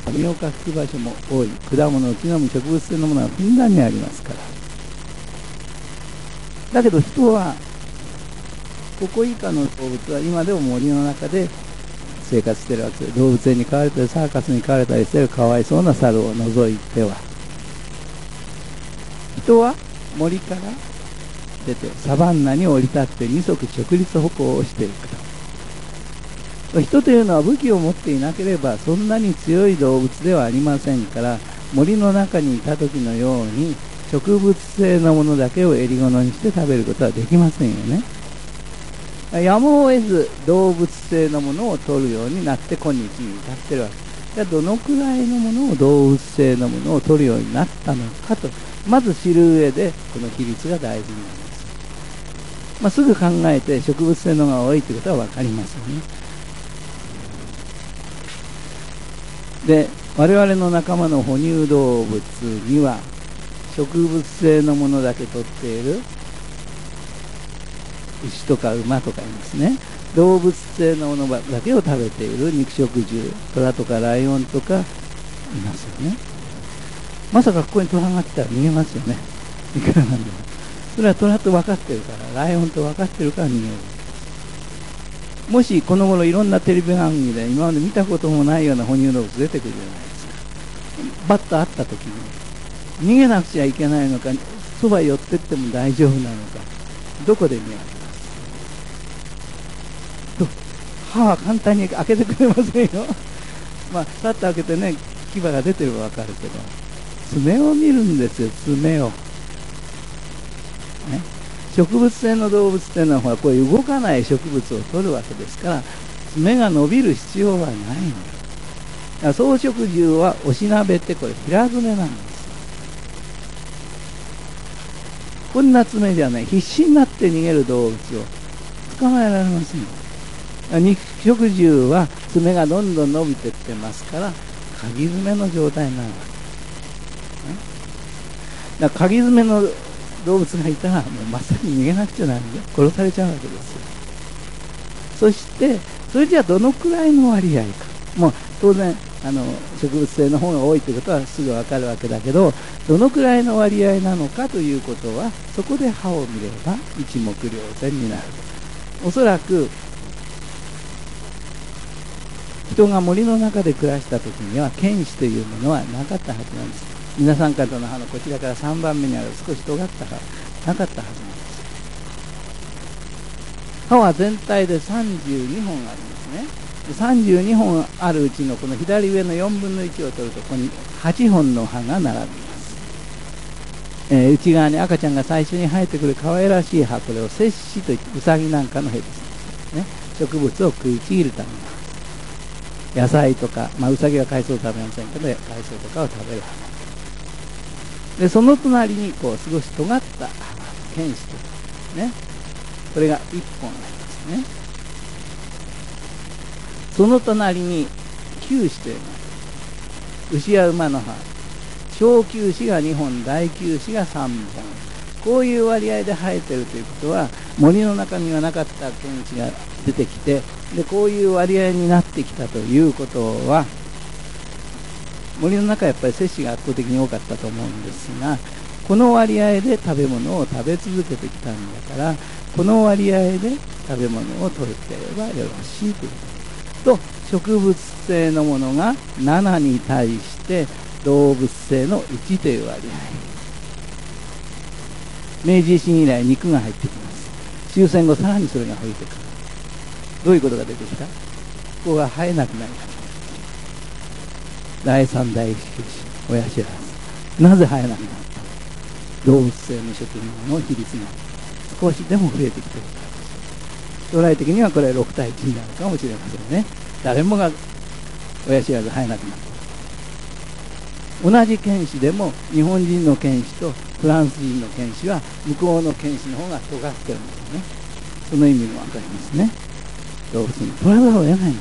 身を隠す場所も多い。果物を木の実、植物性のものはふんだんにありますから。だけど人はここ以下の動物は今でも森の中で生活しているわけです。動物園に飼われたりサーカスに飼われたりしているかわいそうな猿を除いては、人は森から出てサバンナに降り立って二足直立歩行をしていくと。人というのは武器を持っていなければそんなに強い動物ではありませんから、森の中にいた時のように植物性のものだけを襟好にして食べることはできませんよね。やむを得ず動物性のものを取るようになって今日に至ってるわけです。じゃあどのくらいのものを動物性のものを取るようになったのかと、まず知る上でこの比率が大事になります。すぐ考えて植物性のが多いということは分かりますよね。で、我々の仲間の哺乳動物には植物性のものだけ取っている牛とか馬とかいますね。動物性のものだけを食べている肉食獣、虎とかライオンとかいますよね。まさかここに虎が来たら逃げますよね。いくらなんでも。それは虎と分かってるから、ライオンと分かってるから逃げる。もしこの頃いろんなテレビ番組で今まで見たこともないような哺乳動物出てくるじゃないですか。バッと会った時に逃げなくちゃいけないのか、そば寄ってっても大丈夫なのか、どこで見分けますと。歯は簡単に開けてくれませんよ。さっと開けてね、牙が出てれば分かるけど、爪を見るんですよ、爪を。ね、植物性の動物っていうのはこういう動かない植物を取るわけですから、爪が伸びる必要はないんだ。だから草食獣はおしなべってこれ平爪なんです。こんな爪じゃない、必死になって逃げる動物を捕まえられませんよ。肉食獣は爪がどんどん伸びていってますから、かぎ爪の状態になるわけです。だからかぎ爪の動物がいたらもうまさに逃げなくちゃならない、殺されちゃうわけですよ。そしてそれじゃあどのくらいの割合か、もう当然植物性の方が多いということはすぐ分かるわけだけど、どのくらいの割合なのかということはそこで歯を見れば一目瞭然になる。おそらく人が森の中で暮らした時には犬歯というものはなかったはずなんです。皆さん方の歯のこちらから3番目にある少し尖った歯なかったはずなんです。歯は全体で32本ありますね。32本あるうちのこの左上の4分の1を取るとここに8本の歯が並びます。内側に赤ちゃんが最初に生えてくる可愛らしい歯、これを節歯といってウサギなんかのヘビですね。植物を食いちぎるための野菜とか、ウサギは海藻を食べませんけど海藻とかを食べる歯で、その隣にこう少し尖った歯、犬歯というね、これが1本ありますね。その隣に臼歯というのは牛や馬の歯、小臼歯が2本、大臼歯が3本、こういう割合で生えてるということは、森の中にはなかった犬歯が出てきて、でこういう割合になってきたということは、森の中はやっぱり摂氏が圧倒的に多かったと思うんですが、この割合で食べ物を食べ続けてきたんだから、この割合で食べ物を取れてればよろしいということと、植物性のものが7に対して動物性の1という割合。明治維新以来肉が入ってきます。終戦後さらにそれが増えてくる。どういうことが出てきた？ここが生えなくなり始める。第三第一種子、親知らず。なぜ生えなくなった？動物性の食品の比率が少しでも増えてきているからです。将来的にはこれ6対1になるかもしれませんね。誰もが親知らず生えなくなった。同じ犬歯でも日本人の犬歯とフランス人の犬歯は向こうの犬歯の方が尖ってるんですね。その意味もわかりますね。動物に取らざるを得ないんだから。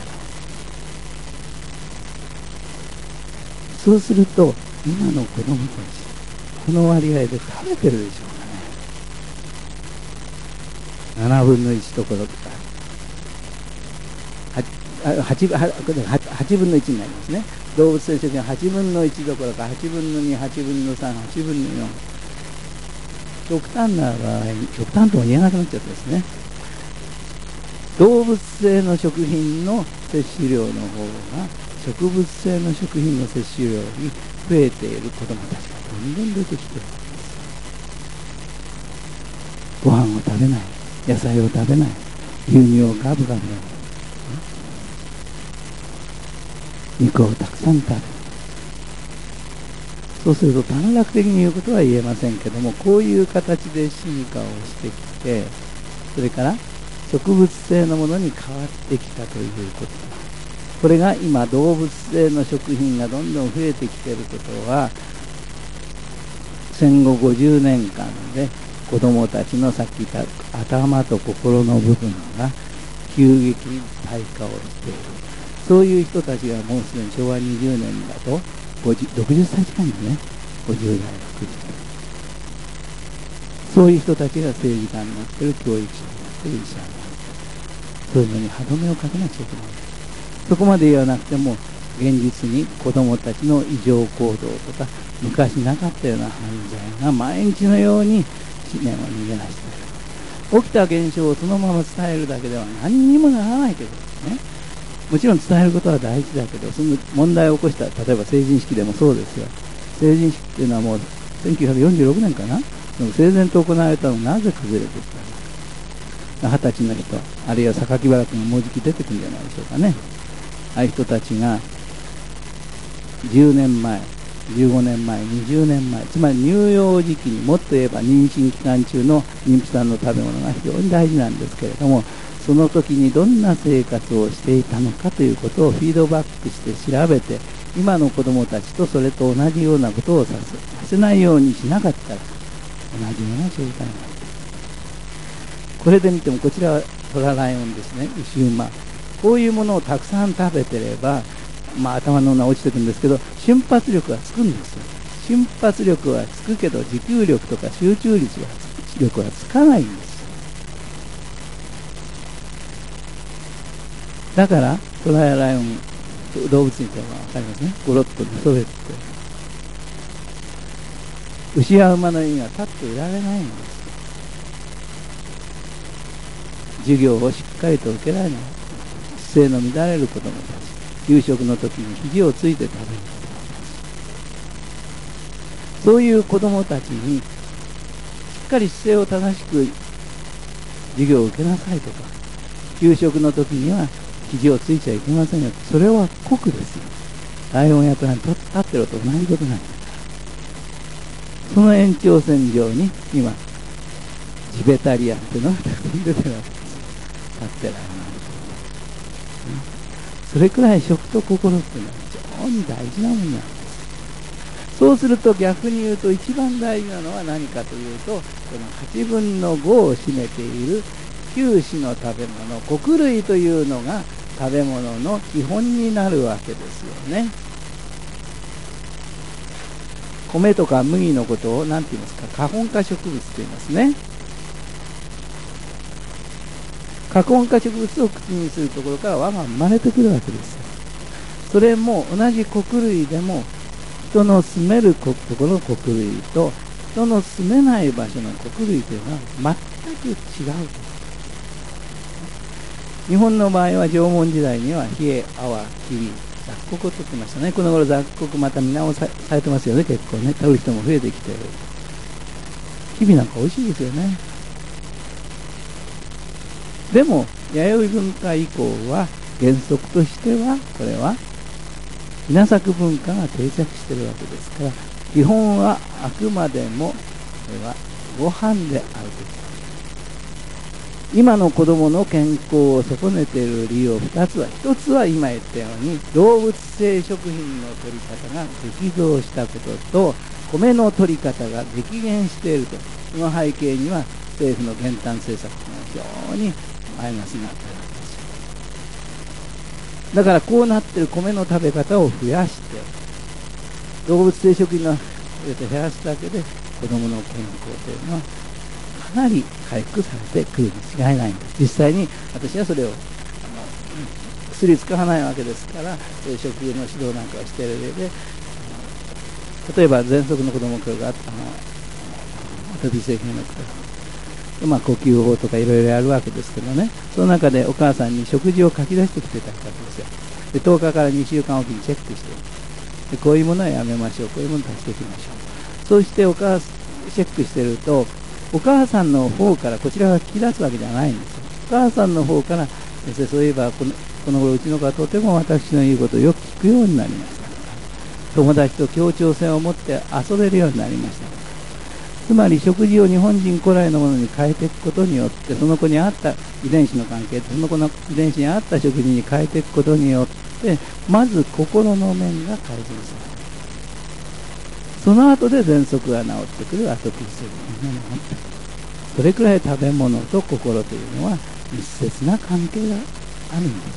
そうすると今の子供たちこの割合で食べてるでしょうかね。7分の1ところとか 8分の1になりますね。動物性食品は8分の1どころか8分の2、8分の3、8分の4。極端な場合に、極端とも言えなくなっちゃってですね。動物性の食品の摂取量の方が植物性の食品の摂取量に増えている子どもたちがどんどん出てきているわけです。ご飯を食べない、野菜を食べない、牛乳をガブガブ飲む、肉をたくさん食べる。そうすると短絡的に言うことは言えませんけども、こういう形で進化をしてきて、それから植物性のものに変わってきたということ。これが今動物性の食品がどんどん増えてきていることは、戦後50年間で子どもたちのさっき言った頭と心の部分が急激に退化をしている。そういう人たちがもうすでに昭和20年だと60歳近いんですね。50代、60代。そういう人たちが政治家になっている、教育者になっている、医者になっている。そういうのに歯止めをかけなきゃいけない。そこまで言わなくても、現実に子どもたちの異常行動とか、昔なかったような犯罪が毎日のように紙面を逃げ出している。起きた現象をそのまま伝えるだけでは何にもならないということですね。もちろん伝えることは大事だけど、その問題を起こした、例えば成人式でもそうですよ。成人式っていうのはもう1946年かな、整然と行われたのがなぜ崩れていったのか。20歳の人、あるいは榊原君がもうじき出てくるんじゃないでしょうかね。ああいう人たちが10年前、15年前、20年前、つまり乳幼児期に、もっと言えば妊娠期間中の妊婦さんの食べ物が非常に大事なんですけれども、その時にどんな生活をしていたのかということをフィードバックして調べて、今の子どもたちとそれと同じようなことをさせないようにしなかったら同じような状態になる。これで見ても、こちらはトラライオンですね、牛馬。こういうものをたくさん食べてれば、頭の上落ちてくるんですけど、瞬発力がつくんですよ。瞬発力はつくけど、持久力とか集中力はつかないんです。だからトラやライオン、動物にというのは分かりますね。ゴロッと寝そべって、牛や馬のようには立っていられないんです。授業をしっかりと受けられない、姿勢の乱れる子どもたち、夕食の時に肘をついて食べる子どもたち、そういう子どもたちにしっかり姿勢を正しく授業を受けなさいとか、給食の時には肘をついちゃいけませんよ。それは酷ですよ。ライオン役なんて立ってろと同じことなんだから。その延長線上に今ジベタリアンっていうのが出てるわけです。立ってられない。それくらい食と心っていうのは非常に大事なものなんです。そうすると逆に言うと、一番大事なのは何かというと、この8分の5を占めている9種の食べ物、穀類というのが食べ物の基本になるわけですよね。米とか麦のことを何て言いますか、花本化植物と言いますね。花本化植物を口にするところから輪が生まれてくるわけですよ。それも同じ穀類でも、人の住めるところの穀類と人の住めない場所の穀類というのは全く違う。日本の場合は縄文時代にはヒエ、アワ、キビ、雑穀を取ってましたね。この頃雑穀また見直されてますよね。結構ね、取る人も増えてきている。キビなんか美味しいですよね。でも弥生文化以降は原則としては、これは稲作文化が定着しているわけですから、基本はあくまでもこれはご飯であると。今の子どもの健康を損ねている理由を2つは、1つは今言ったように動物性食品の取り方が激増したことと、米の取り方が激減していると。その背景には政府の減反政策が非常にマイナスになっているわけですよ。だからこうなっている米の食べ方を増やして、動物性食品の減らすだけで子どもの健康というのはかなり回復されてくるに違いないんです。実際に私はそれを薬使わないわけですから、そういう食事の指導なんかをしている上で、例えば喘息の子供がアトピー性皮膚炎の子、呼吸法とかいろいろやるわけですけどね、その中でお母さんに食事を書き出してきていただくわけですよ。で10日から2週間おきにチェックしてで、こういうものはやめましょう、こういうものを足していきましょう。そうしてチェックしてると、お母さんの方からこちらが聞き出すわけじゃないんですよ。お母さんの方から先生、そういえばこの頃うちの子はとても私の言うことをよく聞くようになりました。友達と協調性を持って遊べるようになりました。つまり食事を日本人古来のものに変えていくことによって、その子に合った遺伝子の関係、その子の遺伝子に合った食事に変えていくことによって、まず心の面が改善される。その後で喘息が治ってくるアトピー性皮膚炎が治ってくる。それくらい食べ物と心というのは密接な関係があるんです。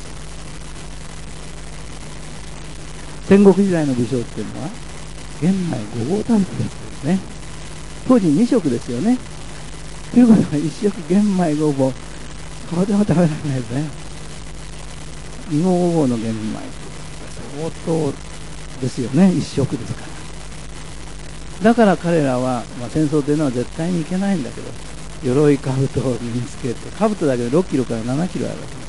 戦国時代の武将っていうのは玄米5合食べてるんですね。当時2食ですよね。ということは1食玄米5合、とても食べられないですね。2合5合の玄米相当ですよね、1食ですから。だから彼らは、戦争というのは絶対にいけないんだけど、鎧兜を身につけて、兜だけで6キロから7キロあるわけです。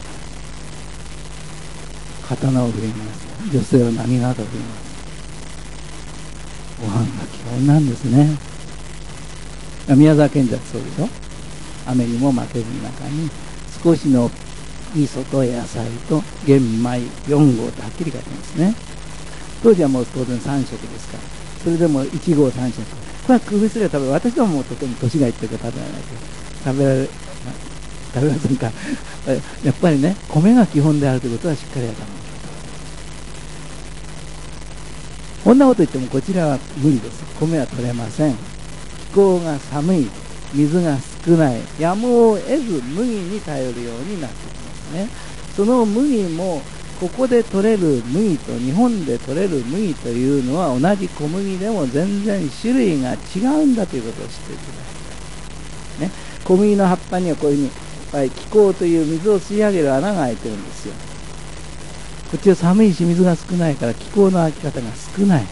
刀を振ります。女性は何があか振ります。ご飯が基本なんですね。宮沢賢治はそうでしょ。雨にも負けず中に少しの味噌と野菜と玄米4合とはっきり書いてますね。当時はもう当然3食ですから、それでも1合3食、これは工夫すれば食べる。私どももとても年がいってるから食べられないけど、食べませんか。やっぱりね、米が基本であるということはしっかりやったもの。こんなこと言ってもこちらは無理です。米は取れません。気候が寒い、水が少ない、やむを得ず麦に頼るようになってきますね。その麦もここで取れる麦と日本で取れる麦というのは同じ小麦でも全然種類が違うんだということを知っていただきたい、ね、小麦の葉っぱにはこういうふうに気候という水を吸い上げる穴が開いてるんですよ。こっちは寒いし水が少ないから気候の開き方が少ない。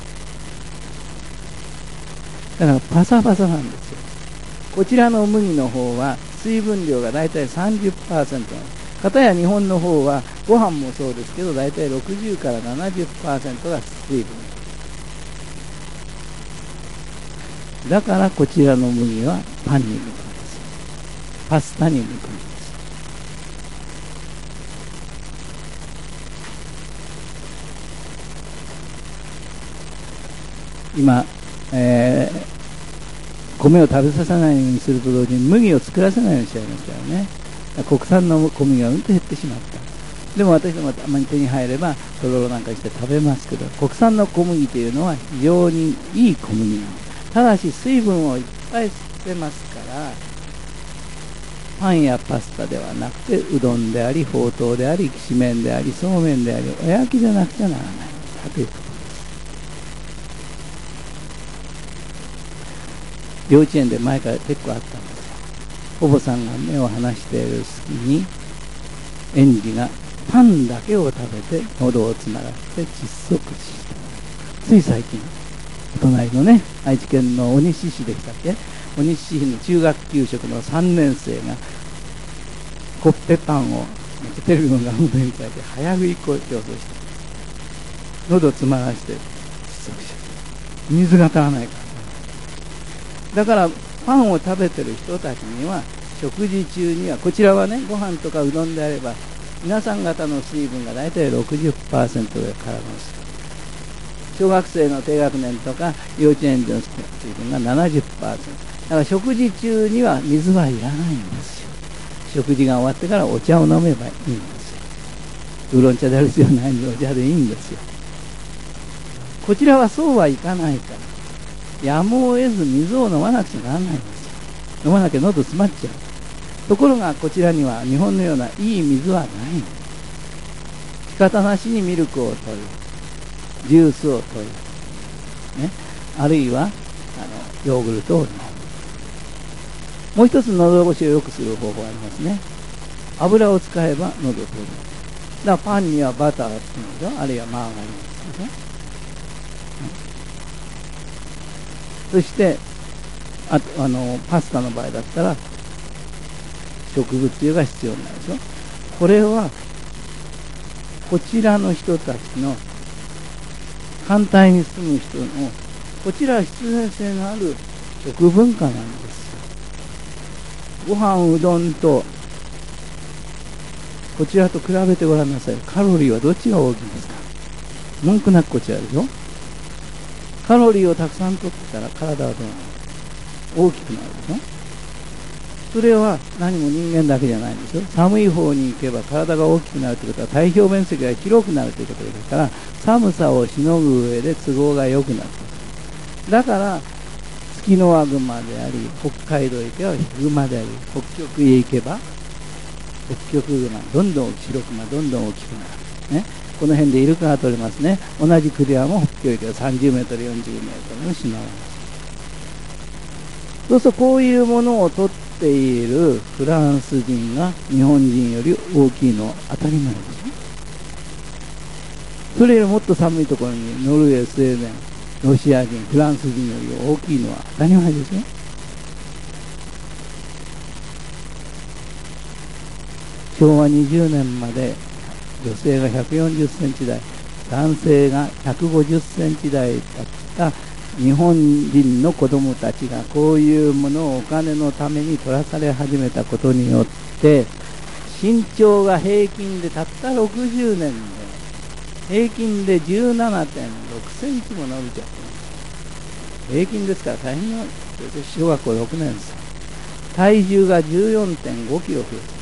だからパサパサなんですよ。こちらの麦の方は水分量がだいたい 30% なんです。かたや日本の方はご飯もそうですけどだいたい60から 70% が水分だからこちらの麦はパンに向くんですよ。パスタに向くんです。今、米を食べさせないようにすると同時に麦を作らせないようにしちゃいましたよね。国産の小麦がうんと減ってしまった。でも私どもたまに手に入ればとろろなんかして食べますけど、国産の小麦というのは非常にいい小麦なの。ただし水分をいっぱい吸ってますから、パンやパスタではなくてうどんでありほうとうでありきしめんでありそうめんでありおやきでなくてはならないんだということです。幼稚園で前から結構あったんですよ。お坊さんが目を離している隙に園児がパンだけを食べて喉を詰まらせて窒息死した。つい最近お隣のね愛知県の鬼西市でしたっけ、鬼西市の中学給食の3年生がコッペパンをテレビの画面に書いて早食い競争して喉を詰まらせて窒息しちゃった。水が足らないから。だからパンを食べてる人たちには食事中にはこちらはねご飯とかうどんであれば皆さん方の水分がだいたい 60% でからの水、小学生の低学年とか幼稚園での水分が 70%。 だから食事中には水はいらないんですよ。食事が終わってからお茶を飲めばいいんですよ。ウーロン茶である必要ないのでお茶でいいんですよ。こちらはそうはいかないからやむを得ず水を飲まなくちゃならないんですよ。飲まなきゃ喉詰まっちゃう。ところがこちらには日本のようないい水はない。仕方なしにミルクを取る、ジュースを取る、ね、あるいはヨーグルトを飲む。もう一つ喉越しを良くする方法がありますね。油を使えば喉を取る。 だからパンにはバターがつくんでしょ、あるいはマーガリンがつくでしょ、そしてパスタの場合だったら植物油が必要になるでしょ。これはこちらの人たちの反対に住む人のこちらは必然性のある食文化なんですよ。ご飯うどんとこちらと比べてごらんなさい。カロリーはどっちが大きいんですか。文句なくこちらでしょ。カロリーをたくさん取ってたら体はどうなる？大きくなるでしょ。それは何も人間だけじゃないんですよ。寒い方に行けば体が大きくなるということは太平洋面積が広くなるということですから、寒さをしのぐ上で都合が良くなる。だからツキノワグマであり、北海道へ行けばヒグマであり、北極へ行けば北極グマ、どんどん白クマどんどん大きくなる、ね、この辺でイルカが取れますね。同じクリアも北極へ行けば30メートル40メートルの島があります。そうするとこういうものを取っているフランス人が日本人より大きいのは当たり前ですね。それよりもっと寒いところにノルウェー、スウェーデン、ロシア人、フランス人より大きいのは当たり前ですね。昭和20年まで女性が140センチ台、男性が150センチ台だった日本人の子供たちがこういうものをお金のために取らされ始めたことによって、身長が平均でたった60年で平均で 17.6 センチも伸びちゃってます。平均ですから大変な、小学校6年生、体重が 14.5 キロ増えて、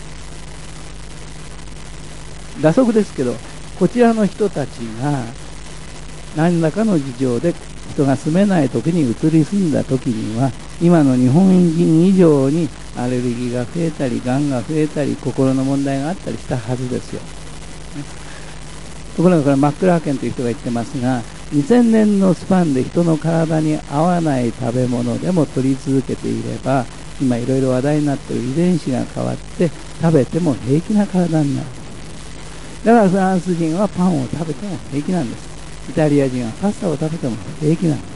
打足ですけど、こちらの人たちが何らかの事情で人が住めない時に移り住んだ時には、今の日本人以上にアレルギーが増えたり、がんが増えたり、心の問題があったりしたはずですよ。ところがこれマックラーケンという人が言ってますが、2000年のスパンで人の体に合わない食べ物でも取り続けていれば、今いろいろ話題になっている遺伝子が変わって食べても平気な体になる。だからフランス人はパンを食べても平気なんです。イタリア人はパスタを食べても平気なんです。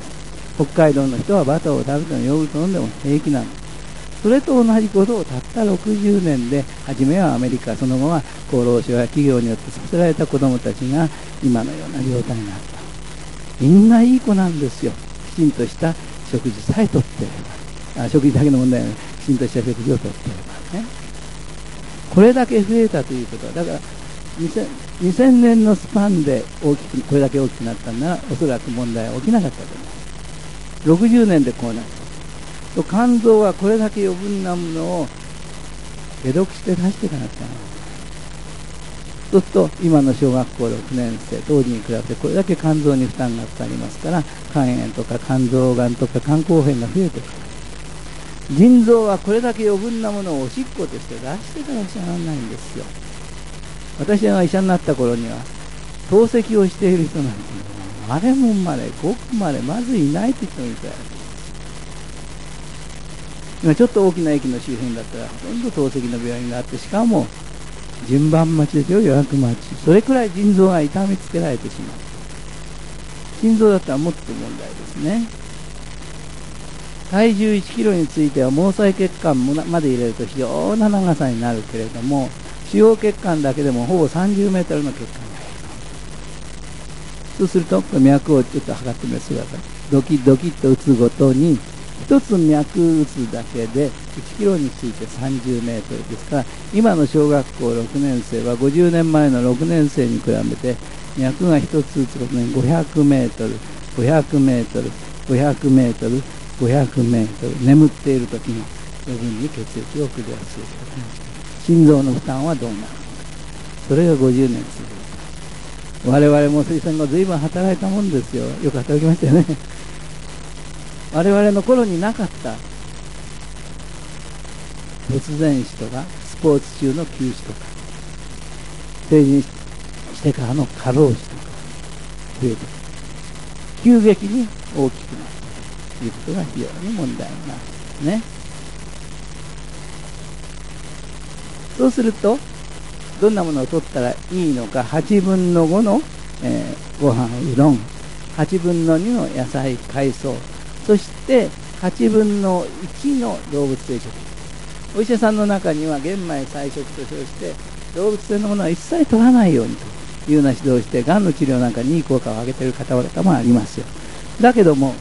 北海道の人はバターを食べてもヨーグルトを飲んでも平気なんです。それと同じことをたった60年で、初めはアメリカ、その後は厚労省や企業によってさせられた子どもたちが今のような状態になった。みんないい子なんですよ。きちんとした食事さえとっていれば。食事だけの問題はない。きちんとした食事をとっていればね。これだけ増えたということは、だから2000年のスパンでこれだけ大きくなったんなら、おそらく問題は起きなかったと思います。60年でこうなった。肝臓はこれだけ余分なものを解毒して出していかなきゃならない。そうすると今の小学校6年生当時に比べてこれだけ肝臓に負担がかかりますから、肝炎とか肝臓がんとか肝硬変が増えてくる。腎臓はこれだけ余分なものをおしっことして出していかなきゃならないんですよ。私が医者になった頃には透析をしている人なんてあれもまれごくまれまずいないって人もいたよ。今ちょっと大きな駅の周辺だったらほとんど透析の病院があって、しかも順番待ちですよ、予約待ち。それくらい腎臓が痛めつけられてしまう。心臓だったらもっと問題ですね。体重1キロについては毛細血管まで入れると非常な長さになるけれども、主要血管だけでもほぼ30メートルの血管が入る。そうすると脈をちょっと測ってみてください。ドキドキっと打つごとに一つ脈打つだけで1キロについて30メートルですから、今の小学校6年生は50年前の6年生に比べて脈が一つ打つごとに500メートル、500メートル、500メートル、500メートル、眠っている時に余分に血液を送り出す。心臓の負担はどうなるのか。それが50年続く。我々も水産が随分働いたもんですよ。よく働きましたよね。我々の頃になかった突然死とかスポーツ中の急死とか成人してからの過労死とか増えて急激に大きくなるということが非常に問題になるんですね。そうするとどんなものを取ったらいいのか、8分の5の、ご飯うどん、8分の2の野菜海藻、そして8分の1の動物性食品。お医者さんの中には玄米菜食と称して動物性のものは一切取らないようにというような指導をして、がんの治療なんかにいい効果を上げている方々もありますよ。だけども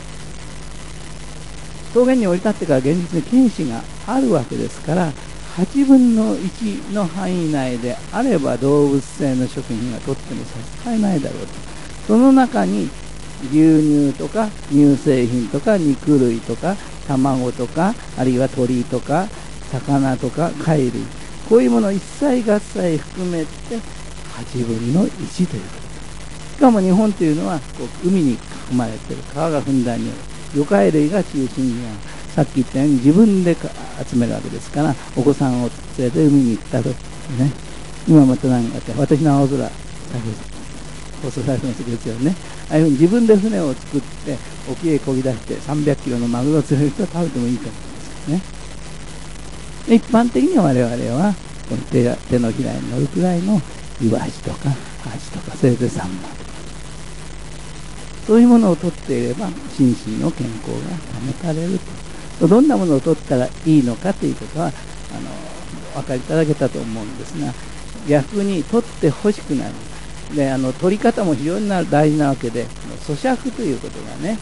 草原に降り立ってから現実に検視があるわけですから、8分の1の範囲内であれば動物性の食品は取っても差し支えないだろうと。その中に牛乳とか乳製品とか肉類とか卵とか、あるいは鳥とか魚とか貝類、こういうものを一切合切含めて8分の1ということ。しかも日本というのはこう海に囲まれている、川がふんだんに魚介類が中心には、さっき言ったように自分で集めるわけですから、お子さんを連れて海に行った時ね、今また何かって私の青空放送されてますですよね。ああいうふうに自分で船を作って沖へ漕ぎ出して300キロのマグロを釣れる人は食べてもいいと思うんですよね。一般的に我々はこの手のひらに乗るくらいのイワシとかアジとか、せいぜいサンマとか、そういうものを取っていれば心身の健康が保たれると。どんなものを取ったらいいのかということはお分かりいただけたと思うんですが、逆に取ってほしくなる。で取り方も非常に大事なわけで、咀嚼ということがね、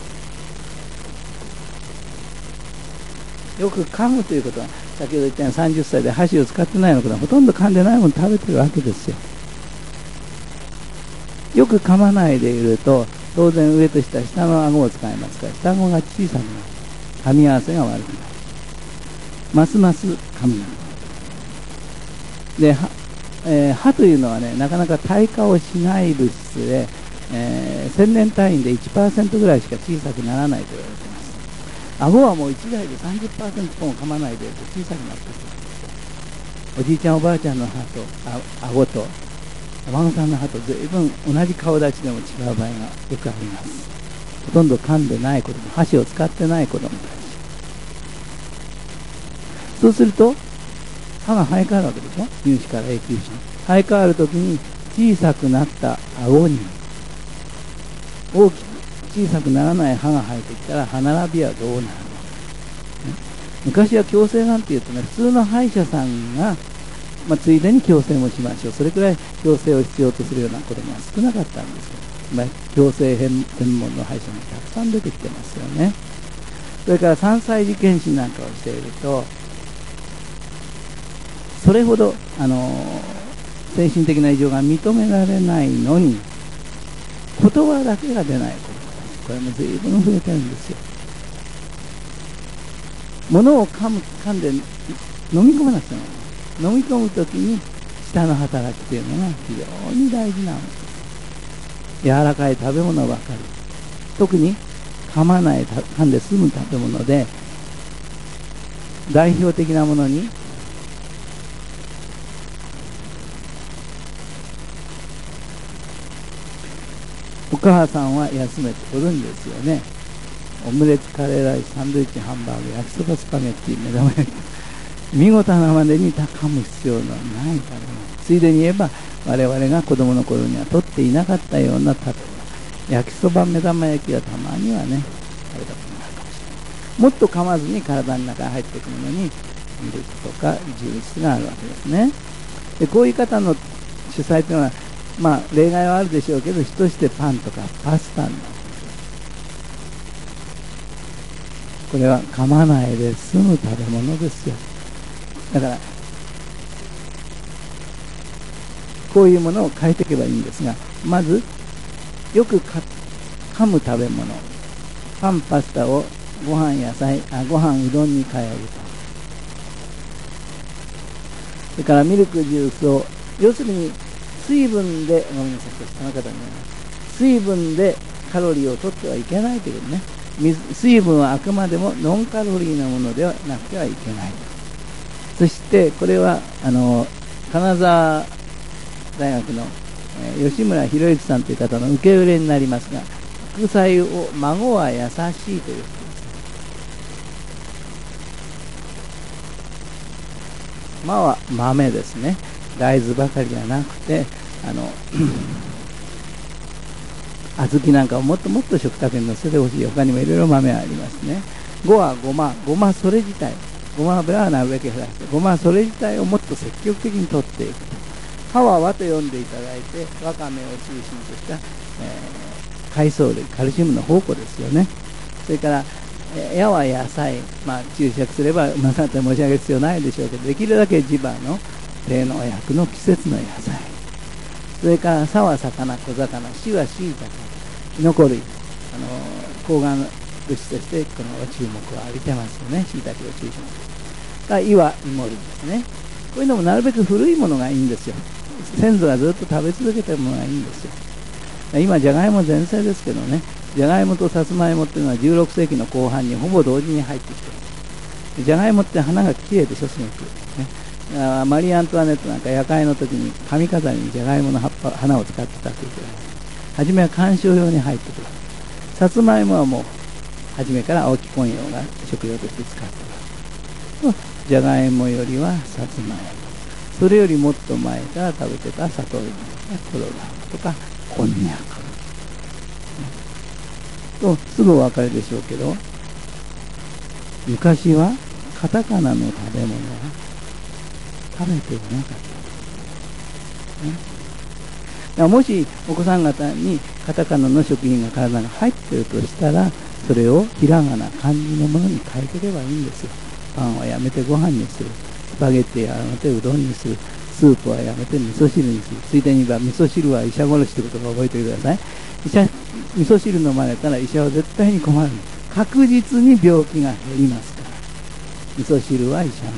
よく噛むということは、先ほど言ったように30歳で箸を使ってないのかな、ほとんど噛んでないもの食べてるわけですよ。よく噛まないでいると、当然上と下、下の顎を使いますから、下顎が小さくなる、噛み合わせが悪くなる、ますます噛みなくなる。で歯というのはね、なかなか退化をしない物質で、1000年単位で 1% ぐらいしか小さくならないと言われています。顎はもう1台で 30% も噛まないでいると小さくなってくる。おじいちゃんおばあちゃんの歯と顎とお孫さんの歯と随分同じ顔立ちでも違う場合がよくあります。ほとんど噛んでない子供、箸を使ってない子供たち。そうすると歯が生え変わるわけでしょ。乳歯から永久歯に生え変わるときに、小さくなった顎に大きく小さくならない歯が生えてきたら、歯並びはどうなるのか。昔は矯正なんていうとね、普通の歯医者さんが、ついでに矯正もしましょう、それくらい矯正を必要とするような子供は少なかったんですけど、矯正専門の歯医者がたくさん出てきてますよね。それから3歳児検診なんかをしていると、それほど精神的な異常が認められないのに、言葉だけが出ない子供たち、これも随分増えてるんですよ。物を噛んで飲み込まなくても、飲み込むときに舌の働きというのが非常に大事なのです。柔らかい食べ物ばかり、特に噛まない、噛んで済む食べ物で、代表的なものにお母さんは休めて取るんですよね。オムレツ、カレーライス、サンドイッチ、ハンバーグ、焼きそば、スパゲッティ、目玉焼き、見事なまでに噛む必要のない食べ物。ついでに言えば、我々が子供の頃には取っていなかったような食べ物。焼きそば、目玉焼きはたまにはね、食べたことがあるかもしれない。もっと噛まずに体の中に入っていくものにミルクとかジュースがあるわけですね。でこういう方の主催というのは、例外はあるでしょうけど、主としてパンとかパスタになる。これは噛まないで済む食べ物ですよ。だからこういうものを変えていけばいいんですが、まずよく噛む食べ物、パンパスタをご飯ご飯うどんに変えると。それからミルクジュースを、要するに水分で、ごめんなさい、その方に水分でカロリーを取ってはいけないということね。水分はあくまでもノンカロリーなものではなくてはいけない。そしてこれは金沢大学の、吉村博之さんという方の受け売れになりますが、副菜を孫は優しいということです。は豆ですね。 大豆ばかりじゃなくて小豆なんかをもっともっと食卓に乗せてほしい。他にもいろいろ豆はありますね。5はごまそれ自体、ごま油はなるべく減らして、ごまそれ自体をもっと積極的に取っていくと。葉は和と読んでいただいて、わかめを中心とした、海藻類、カルシウムの宝庫ですよね。それから矢は野菜、注釈すればまさに申し上げる必要ないでしょうけど、できるだけ地場の低農薬の季節の野菜、それからさは魚、小魚、しはしいたけ、キノコ類、抗がん物質としてこの注目を浴びてますよね。しいたけを中心として。いは芋類ですね。こういうのもなるべく古いものがいいんですよ。先祖がずっと食べ続けてるものがいいんですよ。今じゃがいも全盛ですけどね、じゃがいもとさつまいもっていうのは16世紀の後半にほぼ同時に入ってきてる。じゃがいもって花がきれいでしょ、すごく、ね。マリー・アントワネットなんか夜会の時に髪飾りにじゃがいもの花を使ってたというくらい、初めは観賞用に入ってくる。さつまいもはもう初めから青木昆陽が食用として使ってる。じゃがいもよりはさつまいも、それよりもっと前から食べてた里芋とか黒豆とかこんにゃくとすぐお分かりでしょうけど、昔はカタカナの食べ物は食べていなかった、もしお子さん方にカタカナの食品が体が入っているとしたら、それをひらがな漢字のものに変えていけばいいんですよ。パンはやめてご飯にする、スパゲッティはやめてうどんにする、スープはやめて味噌汁にする。ついでに言えば味噌汁は医者殺しということを覚えておいてください。味噌汁飲まれたら医者は絶対に困る。確実に病気が減りますから。味噌汁は医者殺し。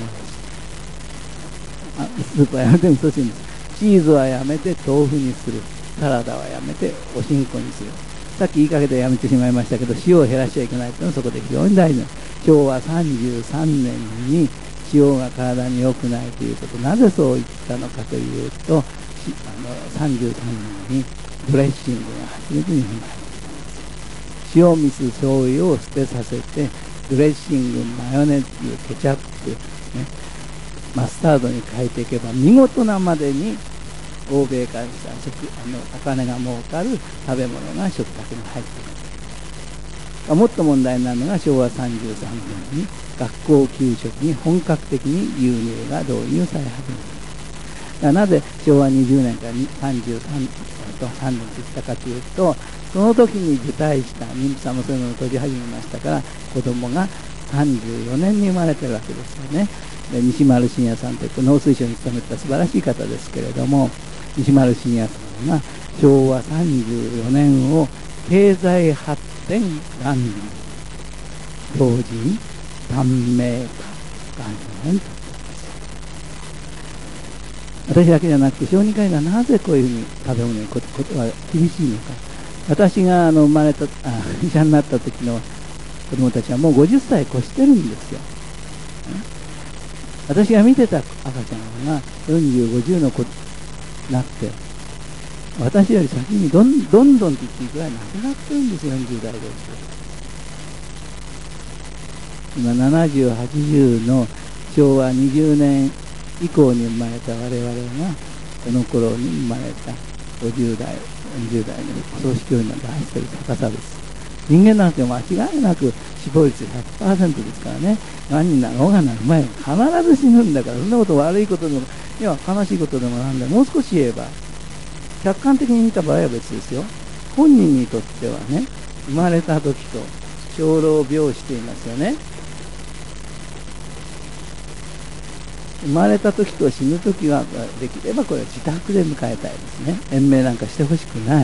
スープはやめて味噌汁にする。チーズはやめて豆腐にする。サラダはやめておしんこにする。さっき言いかけてやめてしまいましたけど、塩を減らしちゃいけないというのはそこで非常に大事な。昭和33年に塩が体に良くないということ、なぜそう言ったのかというと、33年にドレッシングが初めて日本に入ってきたんですよ。塩水醤油を捨てさせて、ドレッシング、マヨネーズ、ケチャップ、マスタードに変えていけば、見事なまでに欧米からしたお金が儲かる食べ物が食卓に入ってくる。もっと問題になるのが昭和33年に学校給食に本格的に牛乳が導入され始めた。なぜ昭和20年から33年と3年としたかというと、その時に受胎した妊婦さんもそういうのを閉じ始めましたから、子供が34年に生まれてるわけですよね。で西丸信也さんという農水省に勤めた素晴らしい方ですけれども、西丸信也さんが昭和34年を経済発展元年、同時に短命化元年と。私だけじゃなくて小児科医がなぜこういうふうに食べ物にことが厳しいのか。私が生まれた医者になった時の子供たちはもう50歳越してるんですよ。私が見てた赤ちゃんが40、50の子になって、私より先にどんどんと言っていくぐらい亡くなってるんですよ、40代、50代。今70、80の昭和20年以降に生まれた我々が、この頃に生まれた50代、40代のお葬式よりも大している高さです。人間なんて間違いなく死亡率 100% ですからね。がんになろうがなる前に必ず死ぬんだから、そんなこと悪いことでも、いや悲しいことでもなんだ、もう少し言えば、客観的に見た場合は別ですよ。本人にとってはね、生まれた時と生老病死と言いますよね。生まれた時と死ぬ時はできればこれは自宅で迎えたいですね。延命なんかしてほしくない。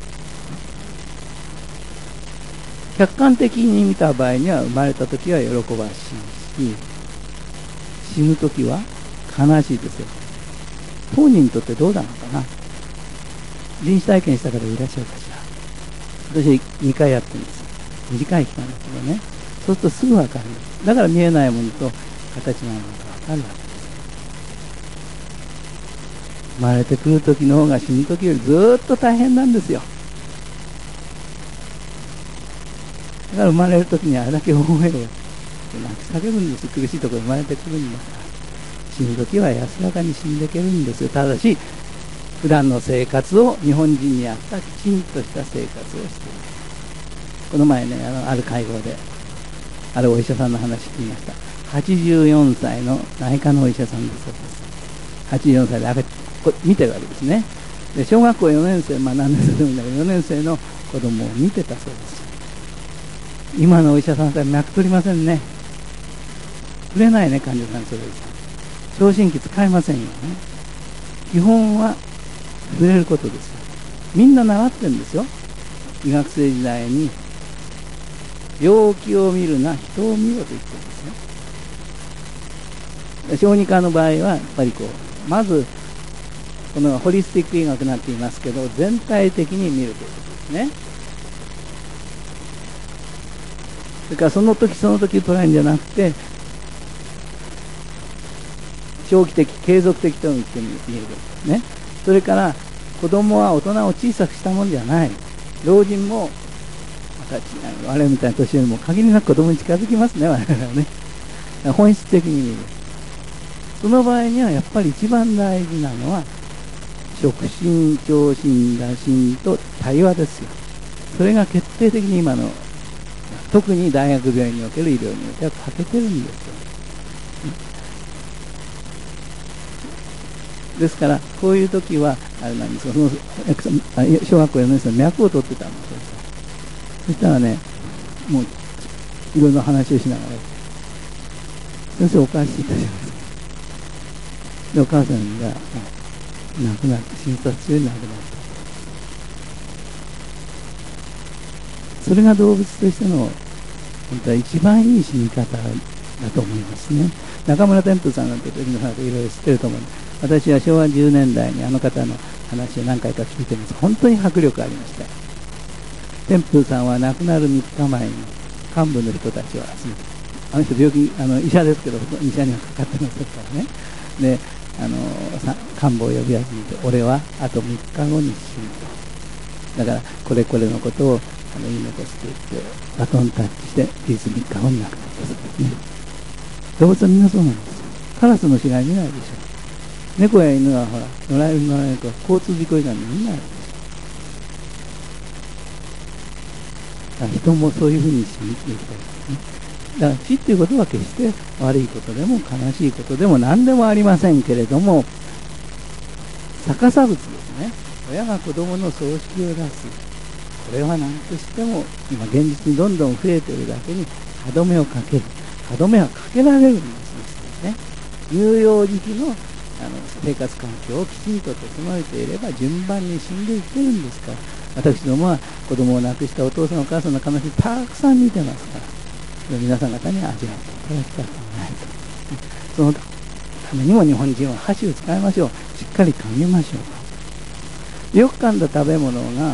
客観的に見た場合には、生まれた時は喜ばしいし、死ぬ時は悲しいですよ。当人にとってどうなのかな。臨死体験した方いらっしゃるかしら。私2回やってるんです。短い期間だけどね。そうするとすぐ分かるんです。だから見えないものと形のものが分かるわけです。生まれてくる時の方が死ぬ時よりずっと大変なんですよ。だから生まれる時にあれだけ大声を泣き叫ぶんです。苦しいところ生まれてくるんだから。 死ぬ時は安らかに死んでいけるんですよ。ただし普段の生活を日本人に合ったきちんとした生活をしている。この前ね、ある会合であるお医者さんの話聞きました。84歳の内科のお医者さんだそうです。84歳で見てるわけですね。で小学校4年生、何年生でもいいんだけど4年生の子供を見てたそうです。今のお医者さんは脈取りませんね。触れないね、患者さん。それ聴診器使えませんよね。基本は触れることですよ。みんな習ってるんですよ。医学生時代に病気を見るな、人を見ろと言ってるんですね。小児科の場合はやっぱりまずこのホリスティック医学なんて言いますけど、全体的に見るということですね。それからその時その時捉えるんじゃなくて、長期的継続的と言ってみることですね。それから子供は大人を小さくしたもんじゃない。老人も我々みたいな年寄りも限りなく子供に近づきますね、我々はね。本質的に見る。その場合にはやっぱり一番大事なのは触診、聴診、打診と対話ですよ。それが決定的に今の特に大学病院における医療においては欠けてるんですよ。ですからこういう時はあれなんですよ。その小学校4年生の脈を取ってたんですよ。そしたらね、もういろいろ話をしながら先生お返しいたします。でお母さんが亡くなって診察中に亡くなった。それが動物としての本当は一番いい死に方だと思いますね。中村天風さんなんて皆さんいろいろ知ってると思うんです。私は昭和10年代にあの方の話を何回か聞いてます。本当に迫力ありました。天風さんは亡くなる3日前に幹部の人たちを集めて、あの人病気医者ですけど医者にはかかってませんからね。で幹部を呼び集めて、俺はあと3日後に死ぬと。だからこれこれのことを言い残していってバトンタッチして実3日後に亡くなったそうですね。動物はみんなそうなんですよ。カラスの死骸見ないでしょ。猫や犬はほら野良犬とか交通事故以外に見ないでしょ。人もそういうふうに死んでいきたいですね。だから死っていうことは決して悪いことでも悲しいことでも何でもありませんけれども、逆さ物ですね。親が子供の葬式を出す、これは何としても今現実にどんどん増えているだけに歯止めをかける。歯止めはかけられるんですね。乳幼児期の生活環境をきちんと整えていれば順番に死んでいってるんですから。私どもは子供を亡くしたお父さんお母さんの悲しみたくさん見てますから、皆さん方に味わっていただきたくないと。そのためにも日本人は箸を使いましょう。しっかり噛みましょう。よく噛んだ食べ物が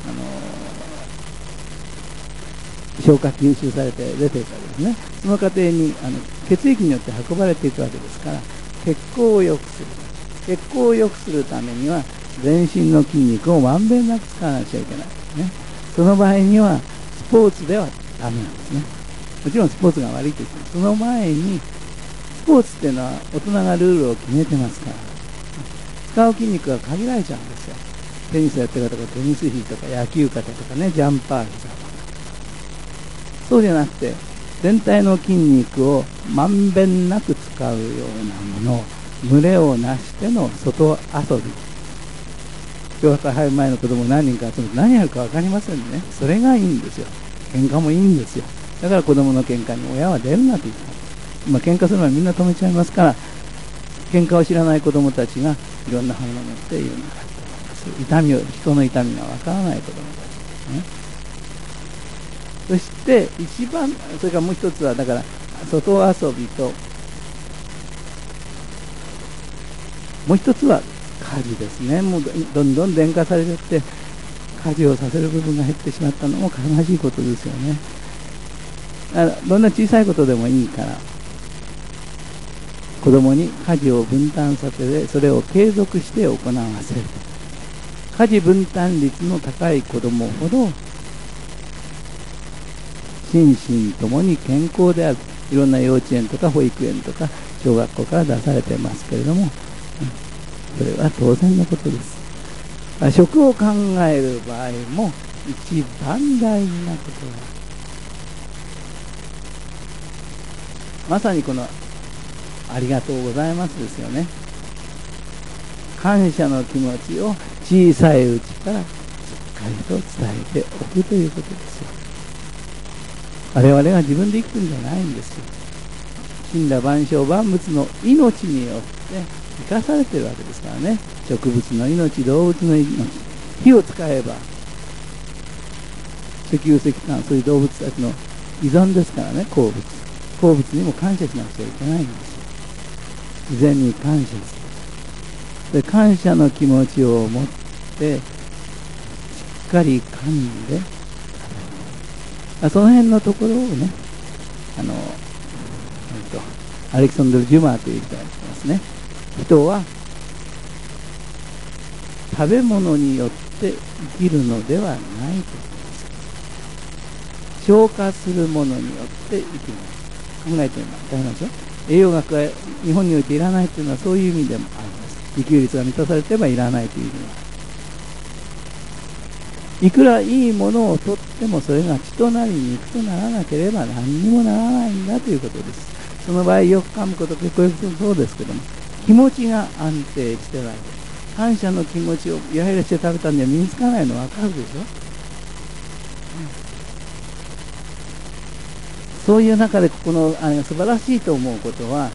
消化吸収されて出ていくわけですね。その過程に血液によって運ばれていくわけですから、血行を良くする。血行を良くするためには全身の筋肉をまんべんなく使わなくちゃいけないですね。その場合にはスポーツではダメなんですね。もちろんスポーツが悪いと言っても、その前にスポーツっていうのは大人がルールを決めてますから、使う筋肉が限られちゃうんですよ。テニスやってる方とかテニス肘とか野球肩とかね、ジャンパー膝とか。そうじゃなくて全体の筋肉をまんべんなく使うようなもの、群れをなしての外遊び。今日入る前の子供何人か集めて何やるか分かりませんね。それがいいんですよ。喧嘩もいいんですよ。だから子供の喧嘩に親は出るなと言った。喧嘩するのはみんな止めちゃいますから、喧嘩を知らない子供たちがいろんな反応を持っているようになると思います。人の痛みが分からない子供たちですね。そして一番、それからもう一つはだから外遊びと、もう一つは家事ですね。もうどんどん電化されてって家事をさせる部分が減ってしまったのも悲しいことですよね。どんな小さいことでもいいから子供に家事を分担させて、それを継続して行わせる。家事分担率の高い子供ほど心身ともに健康である。いろんな幼稚園とか保育園とか小学校から出されてますけれども、それは当然のことです。食を考える場合も一番大事なことだ。まさにこのありがとうございますですよね。感謝の気持ちを小さいうちからしっかりと伝えておくということですよ。我々が自分で生きてるんじゃないんですよ。森羅万象万物の命によって生かされてるわけですからね。植物の命、動物の命、火を使えば石油石炭、そういう動物たちの依存ですからね。鉱物にも感謝しなくちゃいけないんですよ。自然に感謝する。で、感謝の気持ちを持ってしっかり噛んで、その辺のところをね、アレキサンドル・デュマーという人が言ってますね。人は食べ物によって生きるのではないと。消化するものによって生きる。考えてみます。栄養学が日本においていらないというのはそういう意味でもあります。自給率が満たされてはいらないという意味はいくらいいものをとってもそれが血となり肉とならなければ何にもならないんだということです。その場合よく噛むこと結構そうですけども、気持ちが安定してない。感謝の気持ちをやはりして食べたんで身につかないの分かるでしょ。そういう中でここの素晴らしいと思うことは、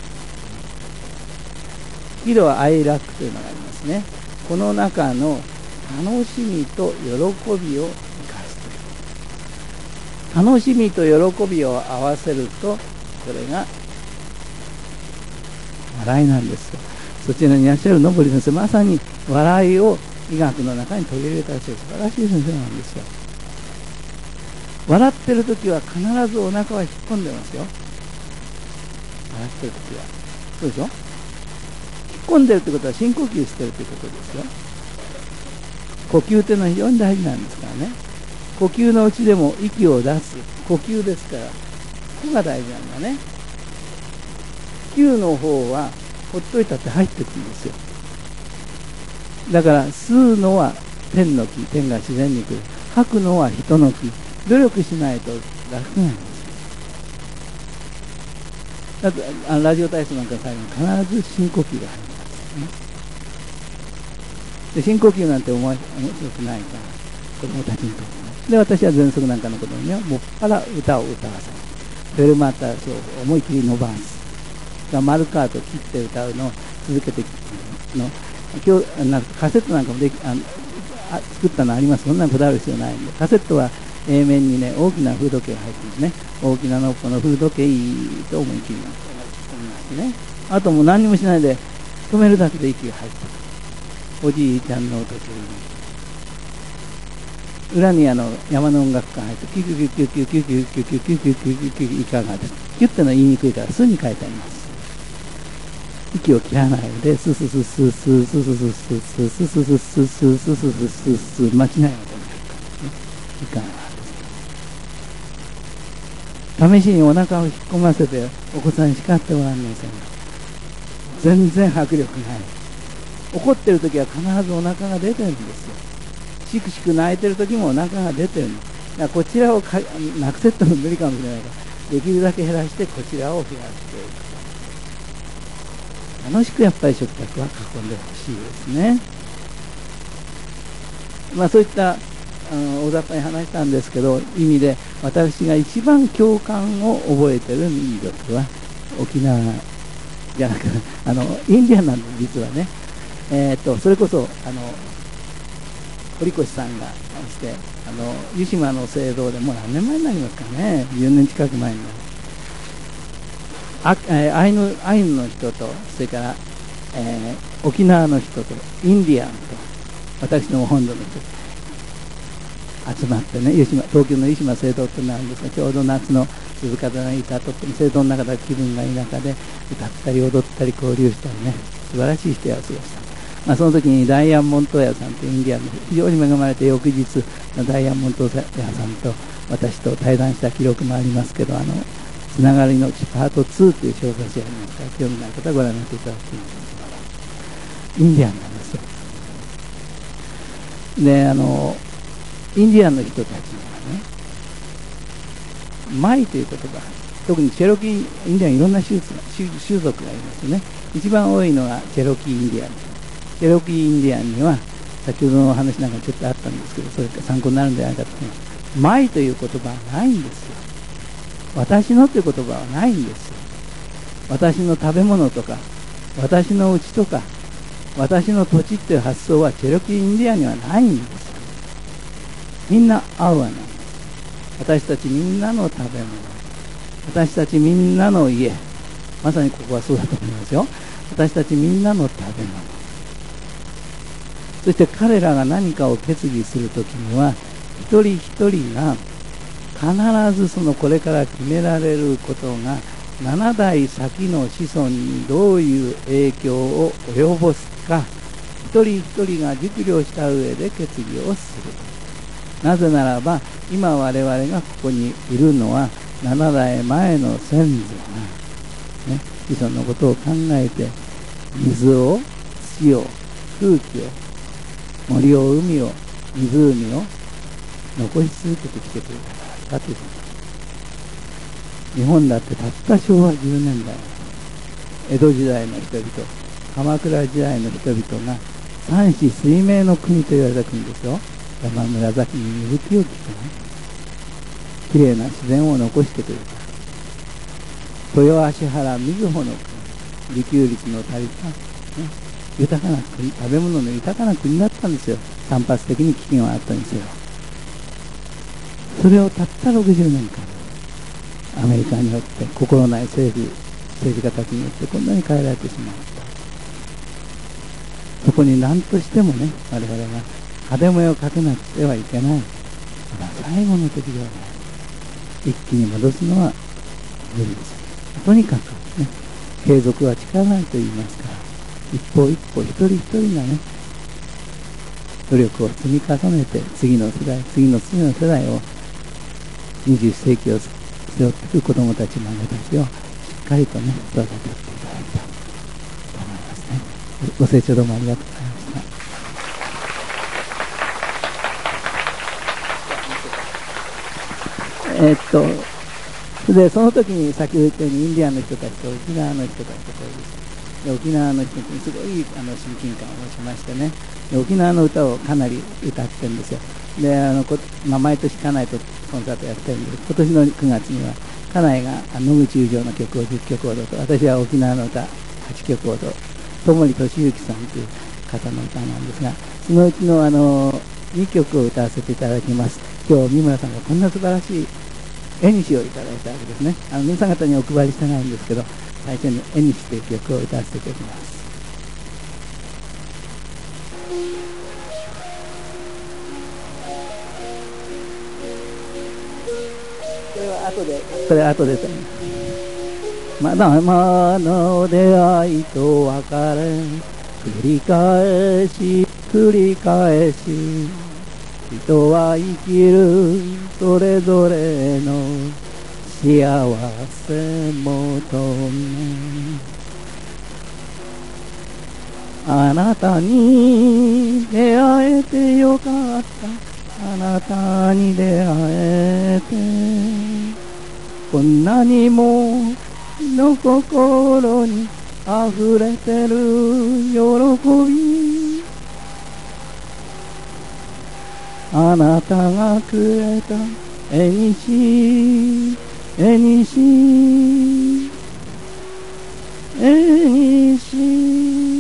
喜怒哀楽というのがありますね。この中の楽しみと喜びを生かすという。楽しみと喜びを合わせると、それが笑いなんですよ。そちらにいらっしゃる野堀先生、まさに笑いを医学の中に取り入れた人、素晴らしい先生なんですよ。笑ってる時は必ずお腹は引っ込んでますよ。笑ってる時は。そうでしょ。引っ込んでるってことは深呼吸してるってことですよ。呼吸っていうのは非常に大事なんですからね。呼吸のうちでも息を出す。呼吸ですから、ここが大事なんだね。吸の方はほっといたって入ってくるんですよ。だから吸うのは天の気、天が自然に来る。吐くのは人の気。努力しないと楽なんです。だってラジオ体操なんか最後に必ず深呼吸が入りますね。で深呼吸なんて面白くないから子供たちにとって。で私は喘息なんかの子供にはもっぱら歌を歌わせる。フェルマータ奏法を思い切り伸ばす。マルカートを切って歌うのを続けての今日なんかカセットなんかも作ったのあります。そんなにこだわる必要ないんで、カセットは A 面にね大きなフード系が入ってますね。大きなのこのフード系と思い切り止めましてね。あともう何にもしないで止めるだけで息が入ってくる。おじいちゃんの音という裏に山の音楽が入ってキュキュキュキュキュキュキュキュキュキュキュキュキュキュキュキュいかがです。キュってのは言いにくいからスに書いてあります。息を切らないでススススススススススススススススススス間違いなくいかがです。試しにお腹を引っ込ませてお子さんに叱ってごらんなさい。全然迫力ない。怒ってる時は必ずお腹が出てるんですよ。しくしく泣いてる時もお腹が出てるの。だからこちらをなくせっても無理かもしれないからできるだけ減らしてこちらを増やしていく。楽しくやっぱり食卓は囲んでほしいですね。そういった大雑把に話したんですけど意味で私が一番共感を覚えてる民族は沖縄じゃなくインディアンなんです実はね。それこそ堀越さんがして湯島の聖堂でもう何年前になりますかね。10年近く前になる。アイヌの人とそれから、沖縄の人とインディアンと私の本土の人集まってね東京の湯島聖堂ってなるんですがちょうど夏の鈴風がいたとっても聖堂の中で気分がいい中で歌ったり踊ったり交流したりね素晴らしい人や過ごした。その時にダイヤモンド屋さんというインディアンの非常に恵まれて翌日ダイヤモンド屋さんと私と対談した記録もありますけどつながりのちパート2という小冊子がありますから、興味のある方はご覧になっていただきたいんですけど、インディアンなんですよ。で、インディアンの人たちにはね、マイという言葉、特にチェロキーインディアンいろんな種族がいますね。一番多いのがチェロキーインディアン。チェロキーインディアンには先ほどのお話なんかちょっとあったんですけど、それが参考になるんじゃないかと思います。マイという言葉はないんですよ。私のという言葉はないんですよ。私の食べ物とか、私の家とか、私の土地っていう発想はチェロキーインディアンにはないんですよ。みんなアウアなんです。私たちみんなの食べ物、私たちみんなの家、まさにここはそうだと思いますよ。私たちみんなの食べ物、そして彼らが何かを決議するときには、一人一人が必ずそのこれから決められることが7代先の子孫にどういう影響を及ぼすか、一人一人が熟慮した上で決議をする。なぜならば、今我々がここにいるのは7代前の先祖が、ね、子孫のことを考えて、水を、土を、空気を、森を、海を、湖を残し続けてきてくれたからだということ。日本だってたった昭和10年代、江戸時代の人々、鎌倉時代の人々が三子水明の国と言われた国ですよ。山紫に水清きとね、きれいな自然を残してくれた。豊芦原瑞穂の国、自給率の足りた、ね、豊かな国、食べ物の豊かな国だったんですよ。散発的に飢饉はあったんですよ。それをたった60年間、アメリカによって心ない政治家たちによってこんなに変えられてしまった。そこに何としてもね、我々が歯止めをかけなくてはいけない。ただ最後の時ではない。一気に戻すのは無理です。とにかくね、継続は力なりと言いますから、一歩一歩一人一人がね、努力を積み重ねて、次の世代を21世紀を背負っている子どもたち、孫たちをしっかりとね、育てていっていただきたいと思いますね。ご清聴どうもありがとうございました。でその時に先ほど言ったようにインディアンの人たちと沖縄の人たちとこういうで沖縄の人にすごい親近感を持ちましてね、で沖縄の歌をかなり歌ってるんですよ。で毎年家内とコンサートやってるんです。今年の9月には家内が野口雄二の曲を10曲ほどと、私は沖縄の歌8曲ほど、友利俊之さんという方の歌なんですが、そのうちの2曲を歌わせていただきます。今日三村さんがこんな素晴らしい絵西をいただいたわけですね。皆さん方にお配りしてないんですけど、最初に絵西という曲を歌わせていただきます。これは後でまだまの出会いと別れ、繰り返し人は生きるそれぞれの幸せ求め、あなたに出会えてよかった、あなたに出会えて、こんなにもの心に溢れてる喜び、あなたがくれた絵西、絵西、絵西。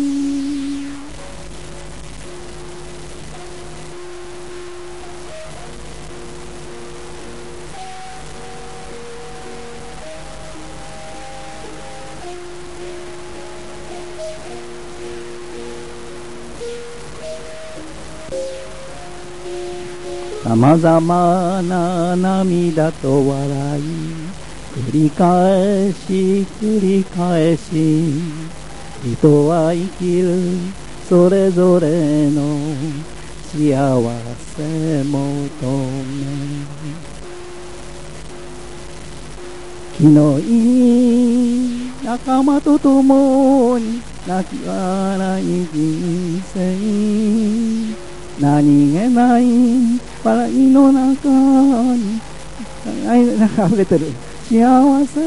さまざまな涙と笑い、繰り返し人は生きるそれぞれの幸せ求め、 気のいい仲間と共に泣き笑い人生、何気ない笑いの中に溢れてる幸せ、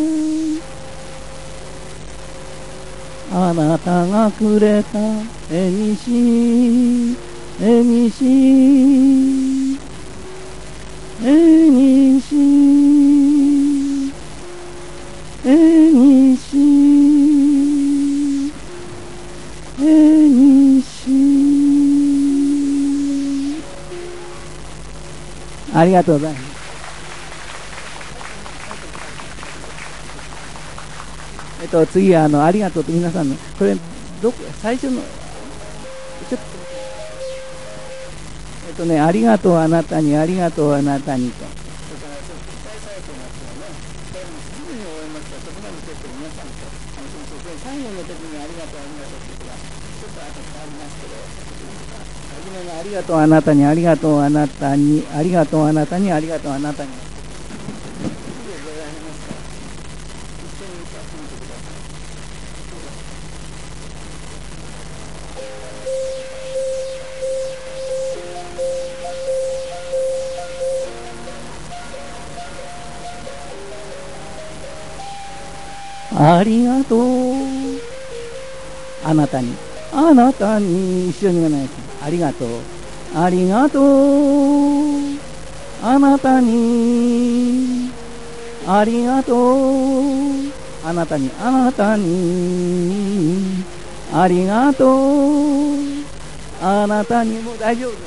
あなたがくれた絵にし絵にし絵にし絵にし絵にし。ありがとうございます。次はありがとうと皆さんのこれ最初のちょっとありがとうあなたに、ありがとうあなたにと。最後の時にありがとうありがとうってことがちょっと後でありますけど、初めのありがとうあなたに、ありがとうあなたに、ありがとうあなたに、ありがとうあなたに。ありがとうあなたに、あなたに一緒に言わないと。ありがとう、ありがとうあなたに、ありがとうあなたに、あなたに、ありがとうあなたに。もう大丈夫です。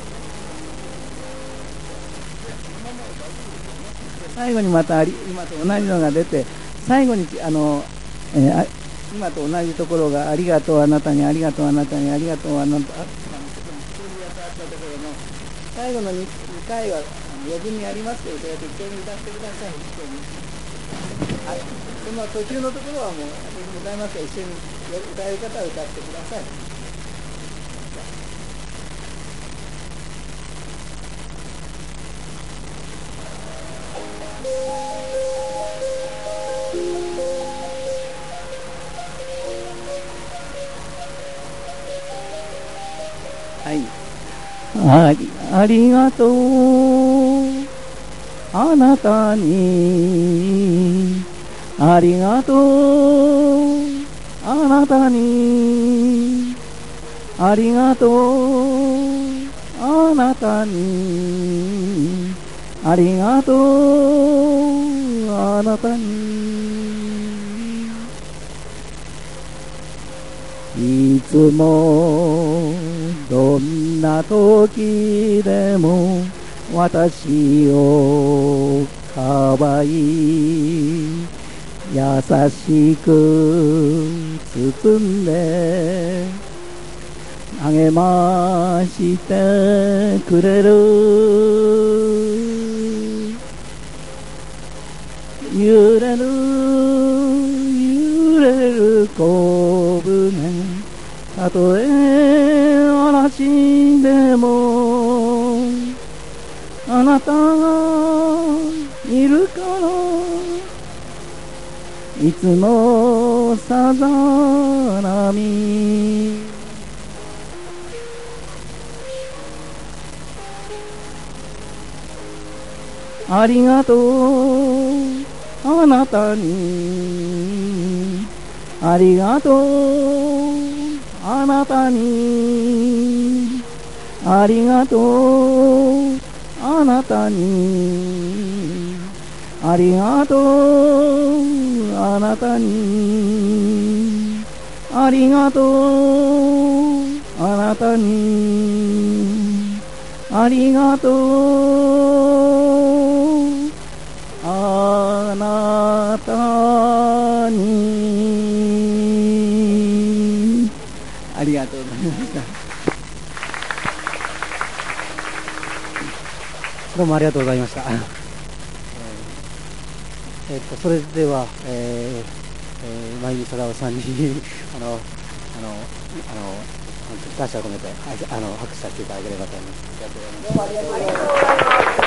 最後にまた今と同じのが出て、最後に今と同じところがありがとうあなたに、ありがとうあなたに、ありがとうあなた、最後の 2回は余分にありますけど、それ適当に歌ってください。その途中のところはもう歌いますから、一緒に歌える方は歌ってください。はい、ありがとうあなたに、ありがとうあなたに、ありがとうあなたに、ありがとうあなたに。いつもどんな時でも私をかばい優しく包んで励ましてくれる、揺れる揺れる小舟、たとえ嵐でもあなたがいるから、いつもさざ波。ありがとうあなたに、ありがとうあなたに、ありがとうあなたに、ありがとうあなたに、ありがとうあなたに、ありがとうあなたに。ありがとうございました。 どうもありがとうございました。それでは、真由美貞夫さんに感謝を込めて拍手させていただければと思います。 どうもありがとうございます。